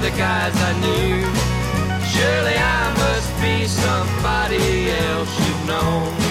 other guys I knew. Surely I must be somebody else you've known.